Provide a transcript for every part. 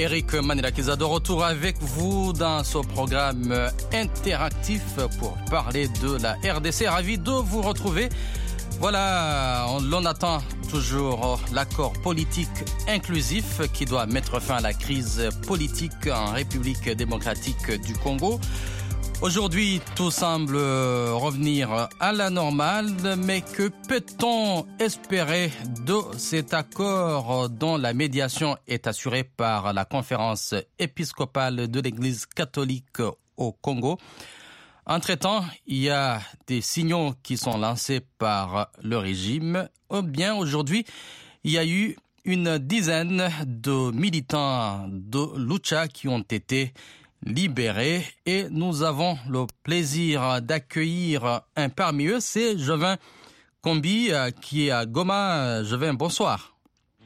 Eric Manilakiza de retour avec vous dans ce programme interactif pour parler de la RDC. Ravi de vous retrouver. Voilà, l'on attend toujours l'accord politique inclusif qui doit mettre fin à la crise politique en République démocratique du Congo. Aujourd'hui, tout semble revenir à la normale, mais que peut-on espérer de cet accord dont la médiation est assurée par la conférence épiscopale de l'Église catholique au Congo? Entre-temps, il y a des signaux qui sont lancés par le régime. Bien, aujourd'hui, il y a eu une dizaine de militants de Lucha qui ont été libérés et nous avons le plaisir d'accueillir un parmi eux, c'est Jovin Kombi qui est à Goma. Jovin, bonsoir.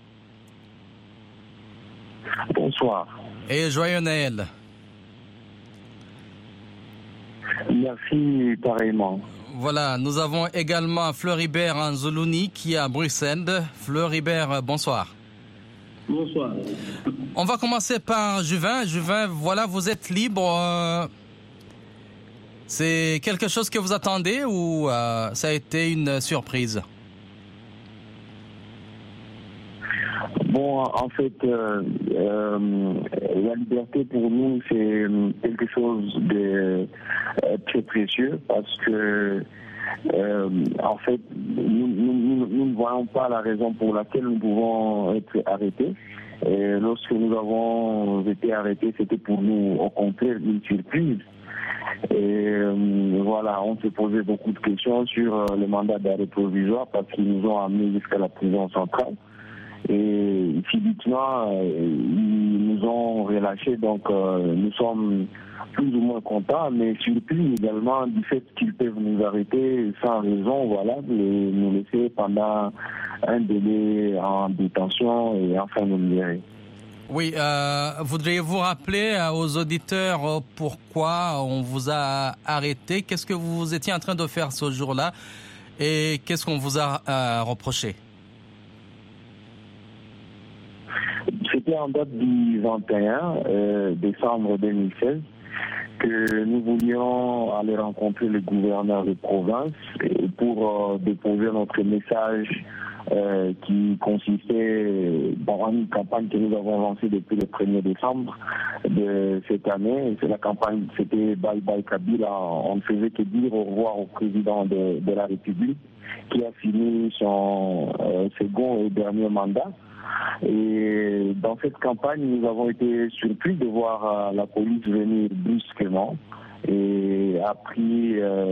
Bonsoir. Et joyeux Noël. Merci, pareillement. Voilà, nous avons également Floribert Anzoulouni qui est à Bruxelles. Floribert, bonsoir. Bonsoir. On va commencer par Juvin. Juvin, voilà, vous êtes libre. C'est quelque chose que vous attendez ou ça a été une surprise? Bon, en fait, la liberté pour nous, c'est quelque chose de très précieux parce que, en fait, nous ne voyons pas la raison pour laquelle nous pouvons être arrêtés. Et lorsque nous avons été arrêtés, c'était pour nous, au contraire, une surprise. Et voilà, on s'est posé beaucoup de questions sur le mandat d'arrêt provisoire parce qu'ils nous ont amenés jusqu'à la prison centrale. Et physiquement, ils nous ont relâchés, donc nous sommes plus ou moins contents, mais surpris également du fait qu'ils peuvent nous arrêter sans raison, voilà, et nous laisser pendant un délai en détention et enfin nous libérer. Oui, voudriez-vous rappeler aux auditeurs pourquoi on vous a arrêté? Qu'est-ce que vous étiez en train de faire ce jour-là et qu'est-ce qu'on vous a reproché? C'était en date du 21 décembre 2016 que nous voulions aller rencontrer le gouverneur de province pour déposer notre message qui consistait dans une campagne que nous avons lancée depuis le 1er décembre de cette année. C'est la campagne, c'était Bye Bye Kabila. On ne faisait que dire au revoir au président de la République qui a fini son second et dernier mandat. Et dans cette campagne, nous avons été surpris de voir la police venir brusquement et a pris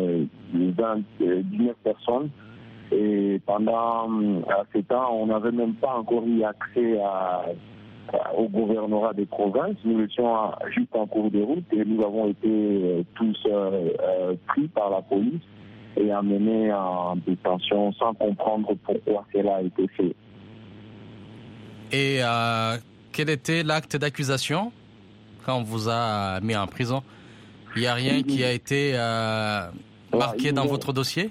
19 personnes. Et pendant ce temps, on n'avait même pas encore eu accès au gouvernorat des provinces. Nous étions juste en cours de route et nous avons été tous pris par la police et amenés en détention sans comprendre pourquoi cela a été fait. Et quel était l'acte d'accusation quand on vous a mis en prison? Il n'y a rien qui a été marqué dans votre dossier?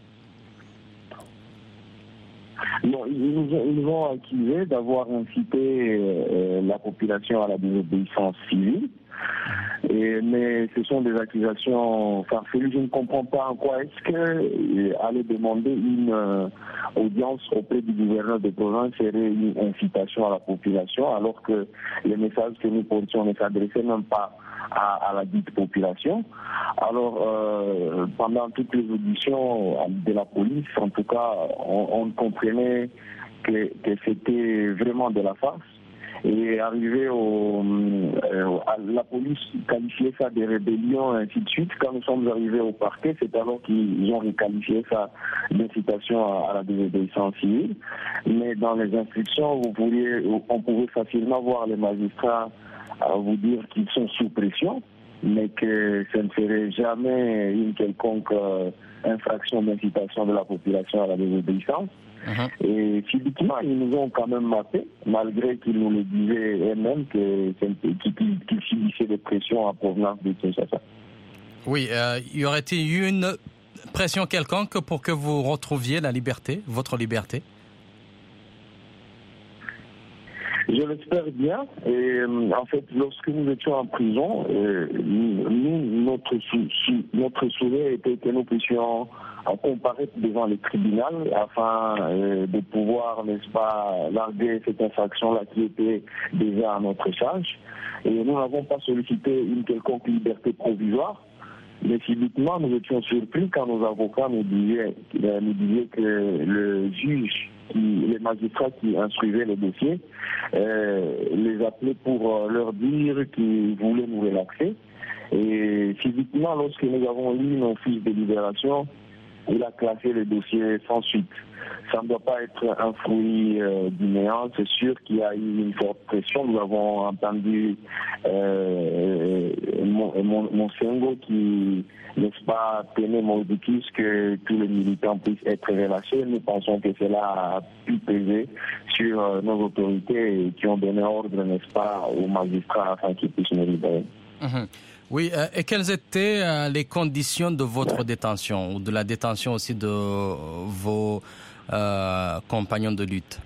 Non, ils nous ont accusé d'avoir incité la population à la désobéissance civile. Mais ce sont des accusations farfelues. Je ne comprends pas en quoi est-ce que aller demander une audience auprès du gouverneur de province serait une incitation à la population, alors que les messages que nous portions ne s'adressaient même pas à la dite population. Alors, pendant toutes les auditions de la police, en tout cas, on comprenait que c'était vraiment de la farce. Et arrivé la police qualifiait ça de rébellion et ainsi de suite. Quand nous sommes arrivés au parquet, c'est alors qu'ils ont requalifié ça d'incitation à la désobéissance civile. Mais dans les instructions, on pouvait facilement voir les magistrats vous dire qu'ils sont sous pression, mais que ce ne serait jamais une quelconque infraction d'incitation de la population à la désobéissance. Et physiquement, ils nous ont quand même mappé, malgré qu'ils nous le disaient eux-mêmes qu'ils subissaient des pressions en provenance de Kinshasa. Oui, y aurait-il eu une pression quelconque pour que vous retrouviez la liberté, votre liberté? Je l'espère bien. Et en fait, lorsque nous étions en prison, notre souhait était que nous puissions comparaître devant les tribunaux afin de pouvoir, n'est-ce pas, larguer cette infraction-là qui était déjà à notre charge. Et nous n'avons pas sollicité une quelconque liberté provisoire. Mais subitement, nous étions surpris quand nos avocats nous disaient que le juge, les magistrats qui instruisaient le dossier, les appelaient pour leur dire qu'ils voulaient nous relaxer. Et subitement, lorsque nous avons lu nos fiches de libération, il a classé le dossier sans suite. Ça ne doit pas être un fruit du néant. C'est sûr qu'il y a eu une forte pression. Nous avons entendu mon Sengo qui, n'est-ce pas, tenait mordicus que tous les militants puissent être relâchés. Nous pensons que cela a pu peser sur nos autorités qui ont donné ordre, n'est-ce pas, aux magistrats afin qu'ils puissent nous libérer. Oui, et quelles étaient les conditions de votre détention ou de la détention aussi de vos compagnons de lutte?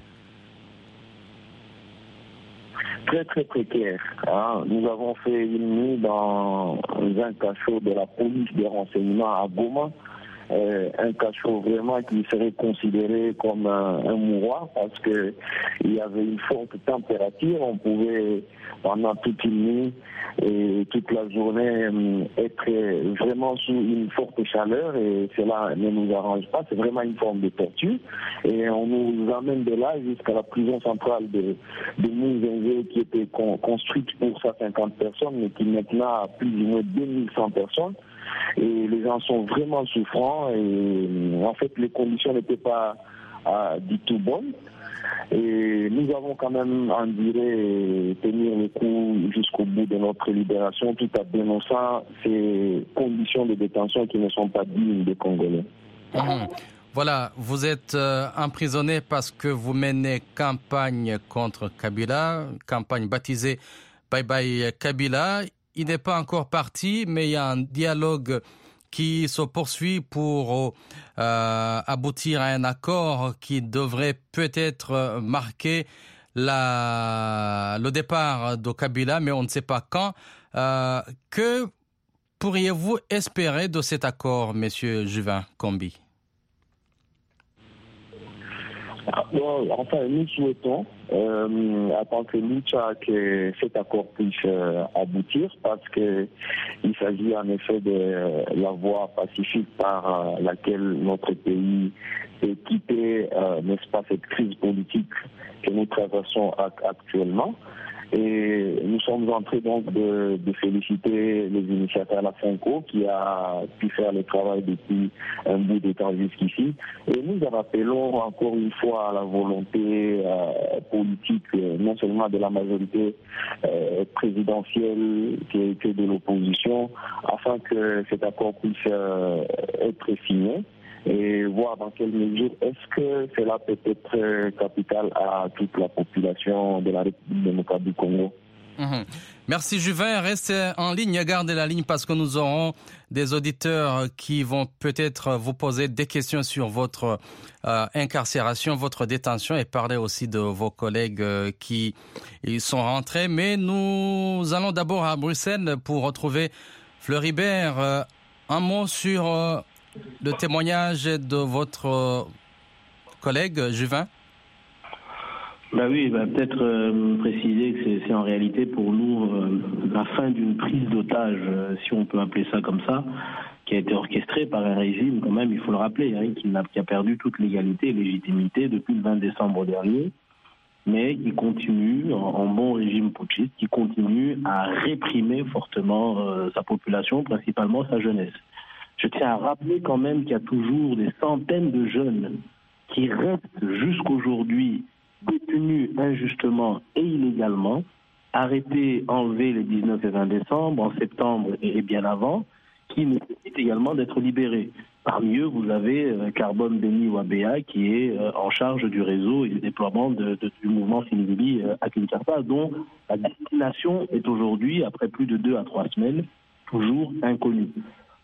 Très très précaire. Nous avons fait une nuit dans un cachot de la police des renseignements à Goma. Un cachot vraiment qui serait considéré comme un mouroir parce que il y avait une forte température. On pouvait pendant toute une nuit et toute la journée être vraiment sous une forte chaleur et cela ne nous arrange pas. C'est vraiment une forme de torture et on nous amène de là jusqu'à la prison centrale de Mouzenzé qui était construite pour 150 personnes mais qui maintenant a plus ou moins 2100 personnes. Et les gens sont vraiment souffrants et en fait les conditions n'étaient pas du tout bonnes. Et nous avons quand même enduré tenir le coup jusqu'au bout de notre libération tout en dénonçant ces conditions de détention qui ne sont pas dignes des Congolais. Voilà, vous êtes emprisonné parce que vous menez campagne contre Kabila, campagne baptisée Bye Bye Kabila. Il n'est pas encore parti, mais il y a un dialogue qui se poursuit pour aboutir à un accord qui devrait peut-être marquer le départ de Kabila, mais on ne sait pas quand. Que pourriez-vous espérer de cet accord, Monsieur Juvin Kombi? Enfin, nous souhaitons, en tant que Lucha, que cet accord puisse aboutir parce que il s'agit en effet de la voie pacifique par laquelle notre pays peut quitter, n'est-ce pas, cette crise politique que nous traversons actuellement. Et nous sommes en train donc de féliciter les initiateurs la FONCO qui a pu faire le travail depuis un bout de temps jusqu'ici. Et nous en appelons encore une fois à la volonté politique, non seulement de la majorité présidentielle que de l'opposition, afin que cet accord puisse être signé. Et voir dans quelle mesure est-ce que cela peut être capital à toute la population de la République démocratique du Congo. Merci Juvin, restez en ligne, gardez la ligne parce que nous aurons des auditeurs qui vont peut-être vous poser des questions sur votre incarcération, votre détention et parler aussi de vos collègues qui sont rentrés. Mais nous allons d'abord à Bruxelles pour retrouver Floribert. Un mot sur le témoignage de votre collègue Juvin. Peut-être préciser que c'est en réalité pour nous la fin d'une prise d'otage, si on peut appeler ça comme ça, qui a été orchestrée par un régime, quand même, il faut le rappeler, qui a perdu toute légalité et légitimité depuis le 20 décembre dernier, mais qui continue, en bon régime putschiste, qui continue à réprimer fortement sa population, principalement sa jeunesse. Je tiens à rappeler quand même qu'il y a toujours des centaines de jeunes qui restent jusqu'aujourd'hui détenus injustement et illégalement, arrêtés, enlevés les 19 et 20 décembre, en septembre et bien avant, qui nécessitent également d'être libérés. Parmi eux, vous avez Carbone Denis Wabea, qui est en charge du réseau et du déploiement du mouvement Finili à Kinshasa, dont la destination est aujourd'hui, après plus de 2 à 3 semaines, toujours inconnue.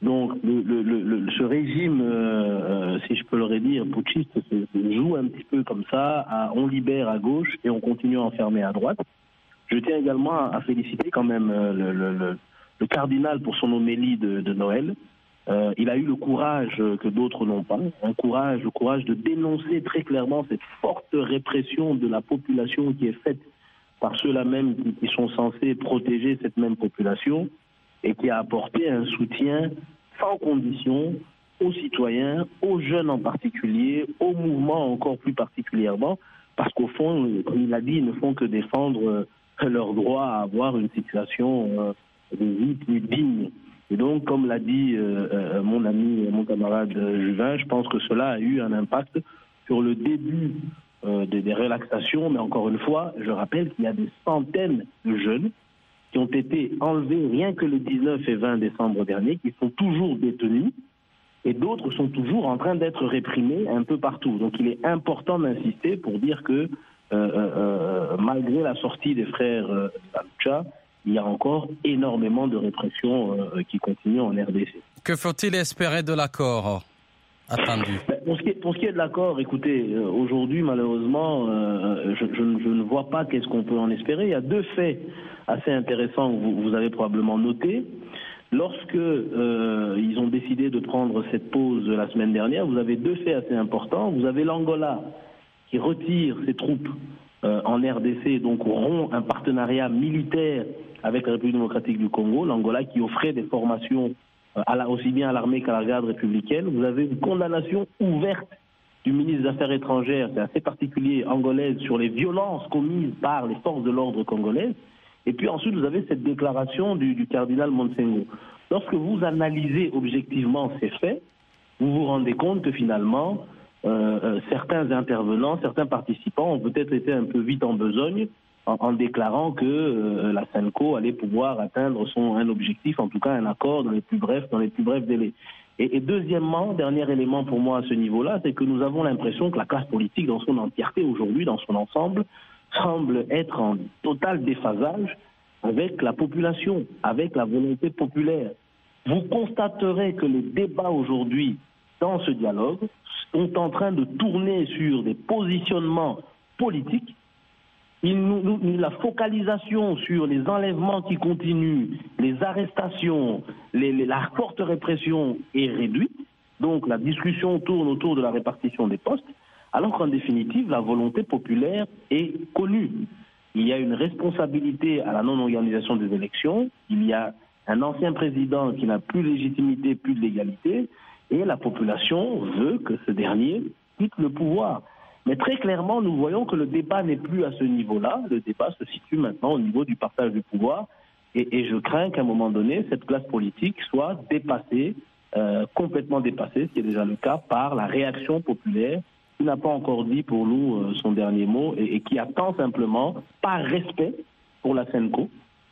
Donc ce régime, si je peux le dire, putschiste, joue un petit peu comme ça, on libère à gauche et on continue à enfermer à droite. Je tiens également à féliciter quand même le cardinal pour son homélie de Noël. Il a eu le courage que d'autres n'ont pas, le courage de dénoncer très clairement cette forte répression de la population qui est faite par ceux-là même qui sont censés protéger cette même population, et qui a apporté un soutien sans condition aux citoyens, aux jeunes en particulier, aux mouvements encore plus particulièrement, parce qu'au fond, comme il a dit, ils ne font que défendre leur droit à avoir une situation de vie plus digne. Et donc, comme l'a dit mon ami, mon camarade Juvin, je pense que cela a eu un impact sur le début des relaxations, mais encore une fois, je rappelle qu'il y a des centaines de jeunes qui ont été enlevés rien que le 19 et 20 décembre dernier, qui sont toujours détenus, et d'autres sont toujours en train d'être réprimés un peu partout. Donc il est important d'insister pour dire que malgré la sortie des frères de la lucha, il y a encore énormément de répression qui continue en RDC. Que faut-il espérer de l'accord attendu? Pour ce qui est de l'accord, écoutez, aujourd'hui, malheureusement, je ne vois pas qu'est-ce qu'on peut en espérer. Il y a deux faits assez intéressants que vous avez probablement notés. Lorsque ils ont décidé de prendre cette pause la semaine dernière, vous avez deux faits assez importants. Vous avez l'Angola qui retire ses troupes en RDC, donc rompt un partenariat militaire avec la République démocratique du Congo. L'Angola qui offrait des formations aussi bien à l'armée qu'à la garde républicaine. Vous avez une condamnation ouverte du ministre des Affaires étrangères, c'est assez particulier, angolaise, sur les violences commises par les forces de l'ordre congolaises. Et puis ensuite, vous avez cette déclaration du cardinal Monsengo. Lorsque vous analysez objectivement ces faits, vous vous rendez compte que finalement, certains intervenants, certains participants ont peut-être été un peu vite en besogne en déclarant que la SENCO allait pouvoir atteindre un objectif, en tout cas un accord dans les plus brefs délais. Et deuxièmement, dernier élément pour moi à ce niveau-là, c'est que nous avons l'impression que la classe politique dans son entièreté aujourd'hui, dans son ensemble, semble être en total déphasage avec la population, avec la volonté populaire. Vous constaterez que les débats aujourd'hui dans ce dialogue sont en train de tourner sur des positionnements politiques. La focalisation sur les enlèvements qui continuent, les arrestations, la forte répression est réduite. Donc la discussion tourne autour de la répartition des postes, alors qu'en définitive, la volonté populaire est connue. Il y a une responsabilité à la non-organisation des élections, il y a un ancien président qui n'a plus de légitimité, plus de légalité, et la population veut que ce dernier quitte le pouvoir. Mais très clairement, nous voyons que le débat n'est plus à ce niveau-là. Le débat se situe maintenant au niveau du partage du pouvoir. Et je crains qu'à un moment donné, cette classe politique soit dépassée, complètement dépassée, ce qui est déjà le cas, par la réaction populaire, qui n'a pas encore dit pour nous son dernier mot, et qui attend simplement, par respect pour la SENCO,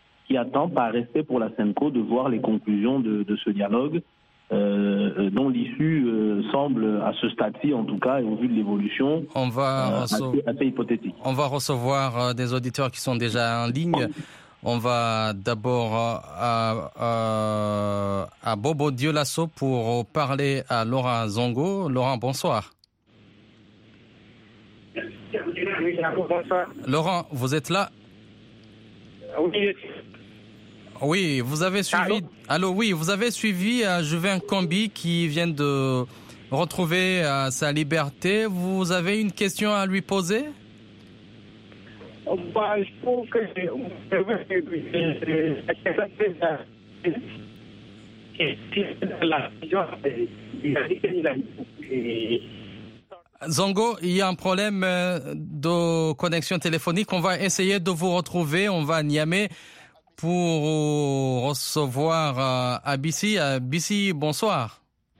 de voir les conclusions de ce dialogue, dont l'issue semble, à ce stade-ci en tout cas, et au vu de l'évolution, assez hypothétique. On va recevoir des auditeurs qui sont déjà en ligne. On va d'abord à Bobo Dioulasso pour parler à Laurent Zongo. Laurent, bonsoir. Oui, bonsoir. Laurent, vous êtes là? Oui. Oui, vous avez suivi. Allô, oui, vous avez suivi Juvin Kombi qui vient de retrouver sa liberté. Vous avez une question à lui poser? Je trouve que Zongo, il y a un problème de connexion téléphonique. On va essayer de vous retrouver. On va à Niamey pour recevoir Abissi. Abissi, bonsoir.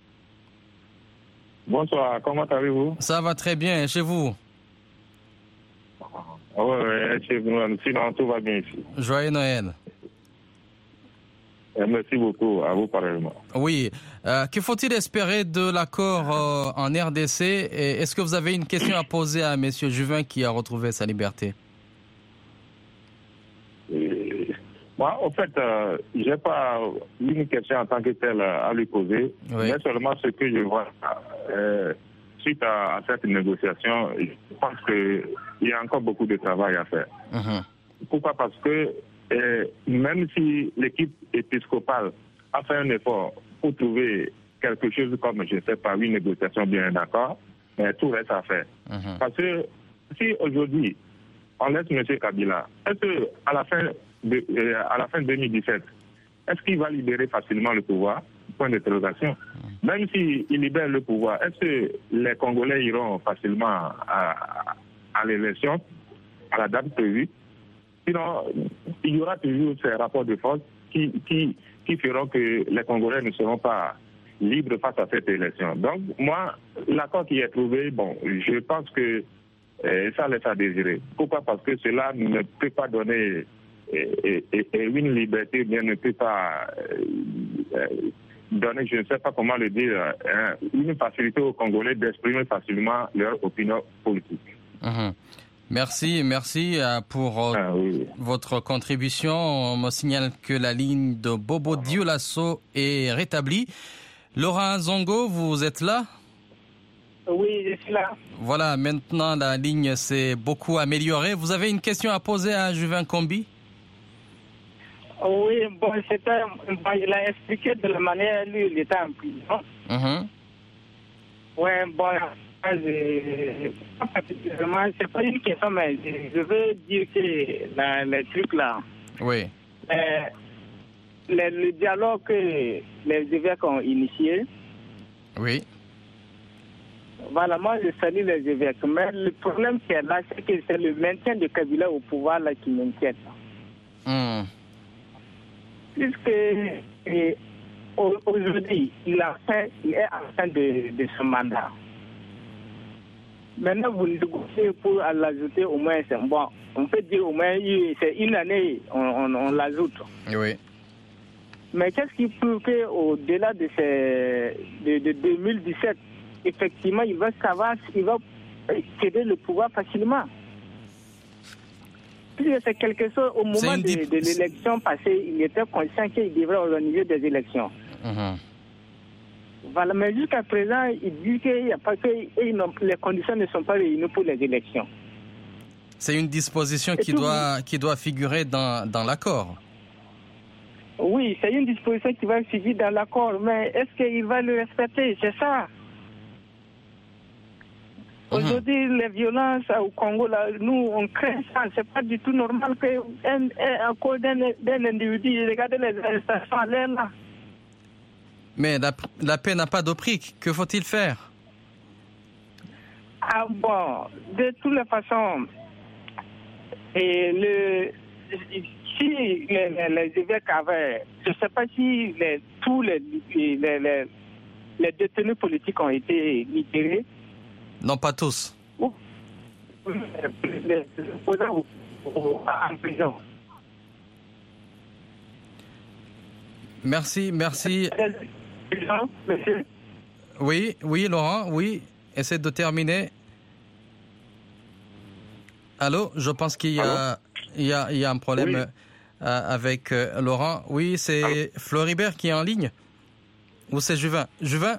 Bonsoir, comment allez-vous? Ça va très bien, chez vous? Oui, chez vous, sinon tout va bien ici. Joyeux Noël. Merci beaucoup, à vous pareillement. Oui, que faut-il espérer de l'accord en RDC? Et est-ce que vous avez une question à poser à M. Juvin qui a retrouvé sa liberté? Moi, en fait, je n'ai pas une question en tant que telle à lui poser, mais seulement ce que je vois suite à cette négociation, je pense qu'il y a encore beaucoup de travail à faire. Pourquoi? Parce que même si l'équipe épiscopale a fait un effort pour trouver quelque chose comme, je ne sais pas, une négociation bien d'accord, mais tout reste à faire. Parce que si aujourd'hui, on laisse M. Kabila, est-ce qu'à la fin 2017, est-ce qu'il va libérer facilement le pouvoir? Point d'interrogation. Même s'il libère le pouvoir, est-ce que les Congolais iront facilement à l'élection, à la date prévue? Sinon, il y aura toujours ces rapports de force qui feront que les Congolais ne seront pas libres face à cette élection. Donc, moi, l'accord qui est trouvé, bon, je pense que ça laisse à désirer. Pourquoi? Parce que cela ne peut pas donner une liberté, bien ne peut pas donner, je ne sais pas comment le dire, une facilité aux Congolais d'exprimer facilement leur opinion politique. Merci pour votre contribution. On me signale que la ligne de Bobo Dioulasso est rétablie. Laurent Zongo, vous êtes là? Oui, je suis là. Voilà, maintenant la ligne s'est beaucoup améliorée. Vous avez une question à poser à Juvin Kombi? Oui, bon, il a expliqué de la manière lui, il était en prison. Oui, bon, c'est pas une question, mais je veux dire que les trucs là. Oui. Le dialogue que les évêques ont initié. Oui. Voilà, moi je salue les évêques, mais le problème qui est là, c'est que c'est le maintien de Kabila au pouvoir là qui m'inquiète. Puisque aujourd'hui, il est en fin de son mandat. Maintenant, vous négociez pour l'ajouter au moins, bon, on peut dire au moins, c'est une année, on l'ajoute. Oui. Mais qu'est-ce qui prouve qu'au-delà de 2017, effectivement, il va savoir s'il va céder le pouvoir facilement? Puisque c'est quelque chose, au moment de l'élection passée, il était conscient qu'il devrait organiser des élections. Voilà, mais jusqu'à présent, il dit qu'il n'y a pas que les conditions ne sont pas réunies pour les élections. C'est une disposition qui doit figurer dans l'accord. Oui, c'est une disposition qui va figurer dans l'accord, mais est-ce qu'il va le respecter? C'est ça. Aujourd'hui, les violences au Congo, là, nous, on craint ça. C'est pas du tout normal qu'à cause d'un individu, regardez les arrestations à l'air là. Mais la paix n'a pas de prix. Que faut-il faire? Ah bon, de toutes les façons, si les évêques avaient, je ne sais pas si tous les détenus politiques ont été libérés. Non, pas tous. Les opposants en prison. Merci. Monsieur. Oui, Laurent, oui. Essaie de terminer. Allô, je pense qu'il y a un problème avec Laurent. Oui, c'est Floribert qui est en ligne. Ou c'est Juvin? Juvin?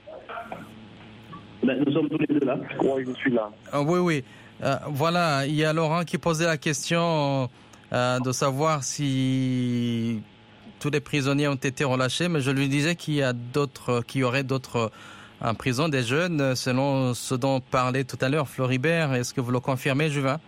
Nous sommes tous les deux là. Oui, je suis là. Oui. Voilà, il y a Laurent qui posait la question de savoir si tous les prisonniers ont été relâchés, mais je lui disais qu'il y aurait d'autres en prison, des jeunes, selon ce dont parlait tout à l'heure Floribert. Est-ce que vous le confirmez, Juvin?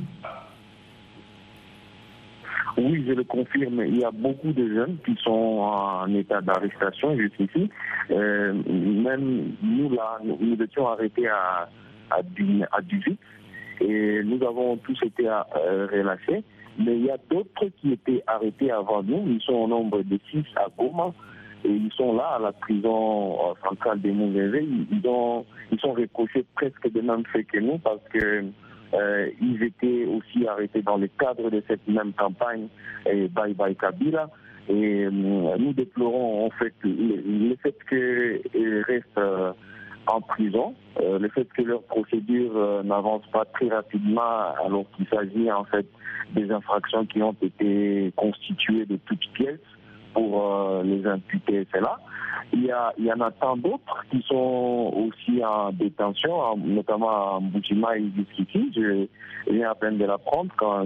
Oui, je le confirme. Il y a beaucoup de jeunes qui sont en état d'arrestation jusqu'ici. Même nous, là, nous étions arrêtés à 18 et nous avons tous été relâchés. Mais il y a d'autres qui étaient arrêtés avant nous. Ils sont au nombre de 6 à Goma et ils sont là à la prison centrale de Mungévé. Ils sont reprochés presque des mêmes faits que nous parce que ils étaient aussi arrêtés dans le cadre de cette même campagne Bye Bye Kabila. Et nous déplorons en fait le fait qu'ils restent en prison le fait que leur procédure n'avance pas très rapidement alors qu'il s'agit en fait des infractions qui ont été constituées de toutes pièces pour les imputés, c'est là. Il y en a tant d'autres qui sont aussi en détention, notamment à Mbushima et Biskiti. Je viens à peine de l'apprendre quand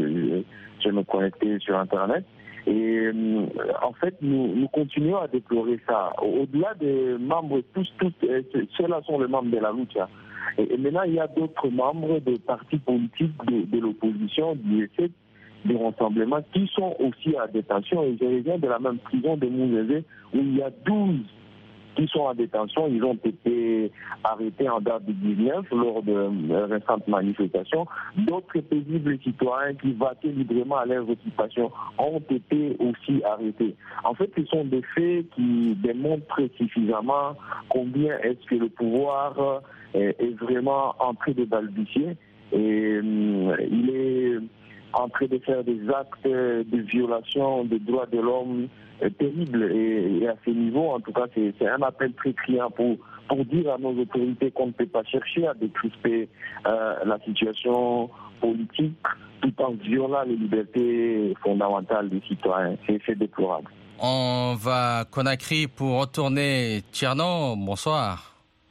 je me connectais sur Internet. Et en fait, nous continuons à déplorer ça. Au-delà des membres, tous ceux-là sont les membres de la Lucha. Et maintenant, il y a d'autres membres des partis politiques de l'opposition, du ESEC, du Rassemblement, qui sont aussi à détention. Et je reviens de la même prison de Mounezé, où il y a 12 qui sont en détention. Ils ont été arrêtés en date du 19 lors de récentes manifestations. D'autres paisibles citoyens qui vaquaient librement à leurs occupations ont été aussi arrêtés. En fait, ce sont des faits qui démontrent suffisamment combien est-ce que le pouvoir est vraiment en train de balbutier. Et il est en train de faire des actes de violation des droits de l'homme terribles. Et à ce niveau, en tout cas, c'est un appel très criant pour dire à nos autorités qu'on ne peut pas chercher à décrisper la situation politique tout en violant les libertés fondamentales des citoyens. C'est déplorable. On va à Conakry pour retourner. Tcherno, bonsoir.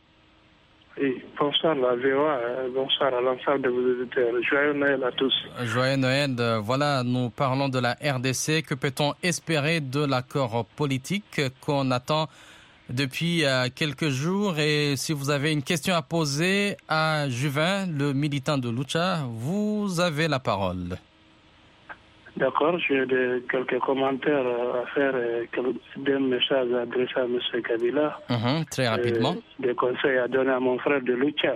Oui, bonsoir la VOA, bonsoir à l'ensemble de vos auditeurs. Joyeux Noël à tous. Joyeux Noël. Voilà, nous parlons de la RDC. Que peut-on espérer de l'accord politique qu'on attend depuis quelques jours? Et si vous avez une question à poser à Juvin, le militant de Lucha, vous avez la parole. D'accord, j'ai quelques commentaires à faire, des messages adressés à M. Kabila. Très rapidement. Des conseils à donner à mon frère de Lucha.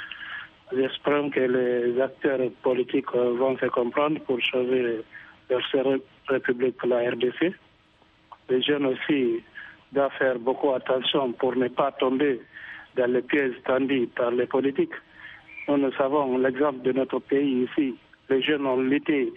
J'espère que les acteurs politiques vont se comprendre pour sauver leur république, la RDC. Les jeunes aussi doivent faire beaucoup attention pour ne pas tomber dans les pièges tendus par les politiques. Nous savons l'exemple de notre pays ici. Les jeunes ont lutté.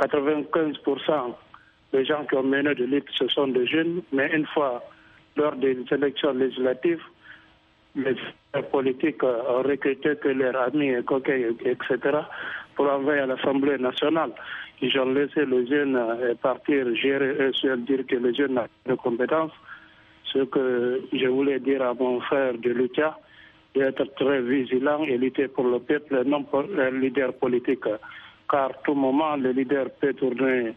95% des gens qui ont mené de lutte, ce sont des jeunes, mais une fois, lors des élections législatives, les politiques ont recruté que leurs amis, coquets, etc., pour envoyer à l'Assemblée nationale. Ils ont laissé les jeunes partir, gérer eux seuls, dire que les jeunes n'ont pas de compétences. Ce que je voulais dire à mon frère de Lucha, d'être très vigilant et lutter pour le peuple, non pour un leader politique. Car tout moment, le leader peut tourner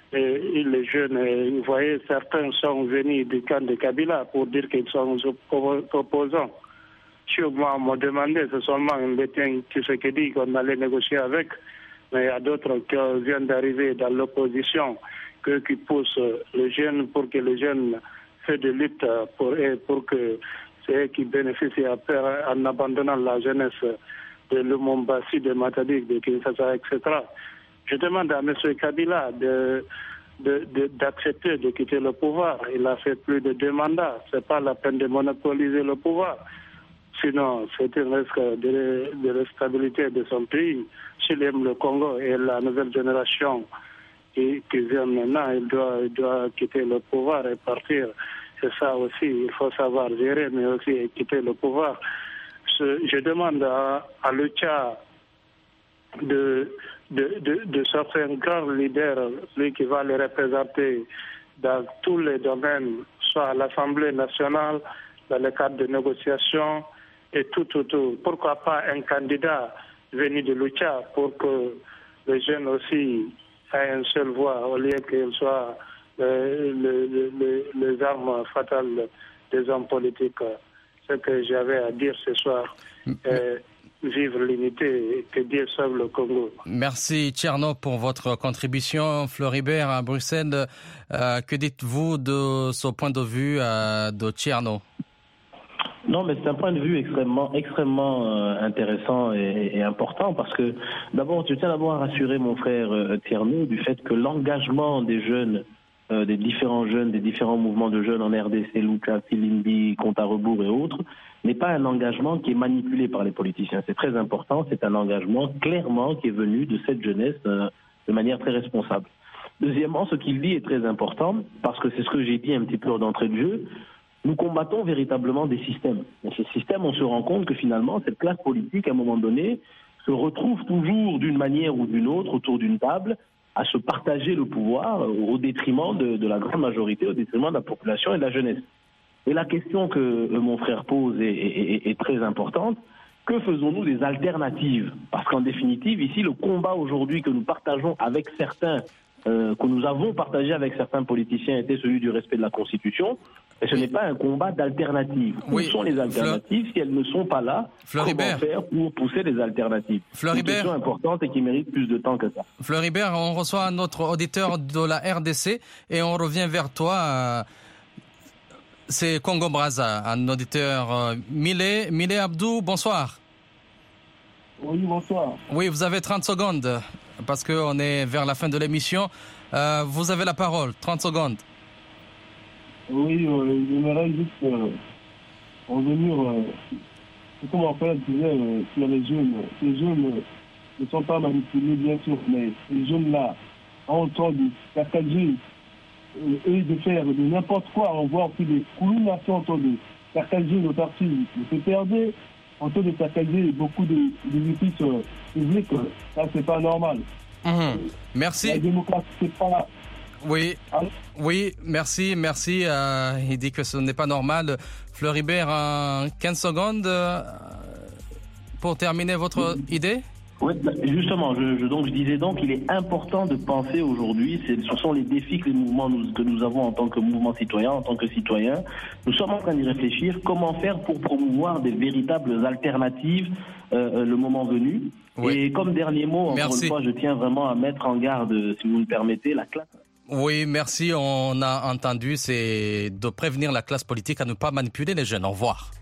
les jeunes. Vous voyez, certains sont venus du camp de Kabila pour dire qu'ils sont opposants. Sur moi, on m'a demandé, c'est seulement un bétain qui se dit qu'on allait négocier avec, mais il y a d'autres qui viennent d'arriver dans l'opposition, qui poussent les jeunes pour que les jeunes fassent de lutte pour que c'est eux qui bénéficient après en abandonnant la jeunesse de Lumumbashi, de Matadi, de Kinshasa, etc. Je demande à M. Kabila d'accepter de quitter le pouvoir. Il a fait plus de 2 mandats. Ce n'est pas la peine de monopoliser le pouvoir. Sinon, c'est un risque de l'instabilité de son pays. S'il aime le Congo et la nouvelle génération qui vient maintenant, il doit quitter le pouvoir et partir. C'est ça aussi, il faut savoir gérer, mais aussi quitter le pouvoir. Je demande à Lucha de sortir un grand leader, lui qui va les représenter dans tous les domaines, soit à l'Assemblée nationale, dans le cadre de négociations et tout. Pourquoi pas un candidat venu de Lucha pour que les jeunes aussi aient une seule voix au lieu qu'ils soient les armes fatales des hommes politiques. Ce que j'avais à dire ce soir. Vive l'unité et que Dieu sauve le Congo. Merci Tcherno pour votre contribution. Floribert à Bruxelles, que dites-vous de ce point de vue de Tcherno? Non, mais c'est un point de vue extrêmement intéressant et important parce que d'abord, je tiens d'abord à rassurer mon frère Tcherno du fait que l'engagement des jeunes, des différents jeunes, des différents mouvements de jeunes en RDC, Lucha, Filimbi, Compte à rebours et autres, n'est pas un engagement qui est manipulé par les politiciens. C'est très important, c'est un engagement clairement qui est venu de cette jeunesse de manière très responsable. Deuxièmement, ce qu'il dit est très important parce que c'est ce que j'ai dit un petit peu d'entrée de jeu. nous combattons véritablement des systèmes. Et ces systèmes, on se rend compte que finalement, cette classe politique, à un moment donné, se retrouve toujours d'une manière ou d'une autre autour d'une table à se partager le pouvoir au détriment de la grande majorité, au détriment de la population et de la jeunesse. Et la question que mon frère pose est très importante. Que faisons-nous des alternatives? Parce qu'en définitive, ici, le combat aujourd'hui que nous partageons avec certains, que nous avons partagé avec certains politiciens, était celui du respect de la Constitution. Et ce n'est pas un combat d'alternatives. Où sont les alternatives si elles ne sont pas là? Comment faire pour pousser les alternatives? C'est une question importante et qui mérite plus de temps que ça. Floribert, on reçoit notre auditeur de la RDC et on revient vers toi. C'est Congo-Brazza, un auditeur Milé Abdou, bonsoir. Oui, bonsoir. Oui, vous avez 30 secondes parce qu'on est vers la fin de l'émission. Vous avez la parole, 30 secondes. Oui, j'aimerais juste revenir, comme mon frère disait, sur les jeunes. Ces jeunes ne sont pas manipulés, bien sûr, mais ces jeunes-là ont le temps de saccager et de faire de n'importe quoi. On voit aussi des culminations autour de saccager nos partis de PPRD, autour de saccager beaucoup d'édifices publics. Ça, c'est pas normal. Merci. La démocratie, c'est pas... Oui, merci. Il dit que ce n'est pas normal. Floribert, 15 secondes pour terminer votre idée. Oui, justement, je disais donc qu'il est important de penser aujourd'hui, ce sont les défis que nous avons en tant que mouvement citoyen, en tant que citoyens. Nous sommes en train d'y réfléchir, comment faire pour promouvoir des véritables alternatives le moment venu. Oui. Et comme dernier mot, encore une fois, je tiens vraiment à mettre en garde, si vous me permettez, la classe. Oui, merci. On a entendu, c'est de prévenir la classe politique à ne pas manipuler les jeunes. Au revoir.